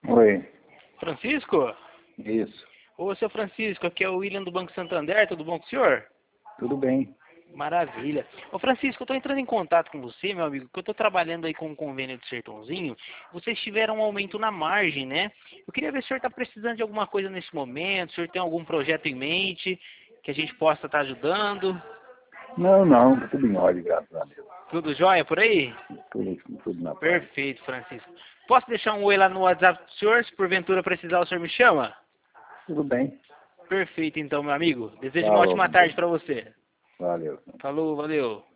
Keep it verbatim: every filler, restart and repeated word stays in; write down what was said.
Oi, Francisco? isso. Ô, seu Francisco, aqui é o William do Banco Santander, tudo bom com o senhor? Tudo bem. Maravilha. Ô, Francisco, eu estou entrando em contato com você, meu amigo, porque eu estou trabalhando aí com um convênio de Sertãozinho. Vocês tiveram um aumento na margem, né? Eu queria ver se o senhor está precisando de alguma coisa nesse momento, se o senhor tem algum projeto em mente que a gente possa estar ajudando. Não, não, tá tudo em ordem, graças a Deus. Tudo jóia por aí? Tudo, tudo na paz. Perfeito, Francisco. Posso deixar um oi lá no WhatsApp do senhor? Se porventura precisar, o senhor me chama? Tudo bem. Perfeito, então, meu amigo. Desejo uma Falou, ótima tarde para você. valeu. Falou, valeu.